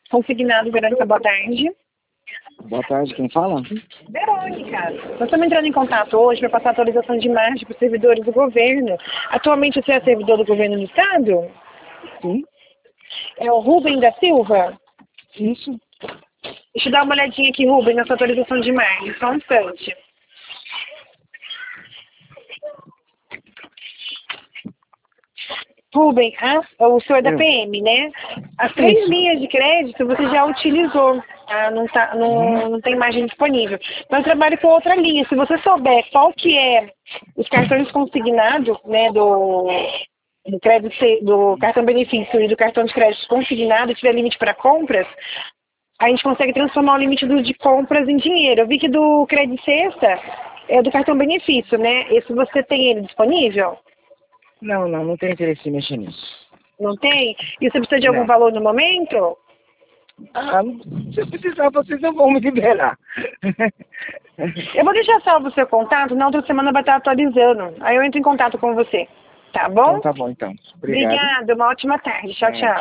Consignado, Verônica, boa tarde. Boa tarde, quem fala? Verônica, nós estamos entrando em contato hoje para passar atualização de imagem para os servidores do governo. Atualmente você é servidor do governo do estado? Sim. É o Rubem da Silva? Isso. Deixa eu dar uma olhadinha aqui, Rubem, na sua atualização de imagem, só um instante. Rubem, o senhor é da PM, né? As 3 linhas de crédito você já utilizou, tá? Não tem imagem disponível. Mas eu trabalho com outra linha. Se você souber qual que é os cartões consignados, né, do crédito, do cartão benefício e do cartão de crédito consignado, e tiver limite para compras, a gente consegue transformar o limite de compras em dinheiro. Eu vi que do crédito sexta é do cartão benefício, né? Esse você tem ele disponível? Não tenho interesse em mexer nisso. Não tem? E você precisa de algum Não. valor no momento? Se eu precisar, vocês não vão me liberar. Eu vou deixar salvo o seu contato, na outra semana vai estar atualizando. Aí eu entro em contato com você. Tá bom? Então tá bom, então. Obrigado. Obrigada, uma ótima tarde. Tchau, tchau.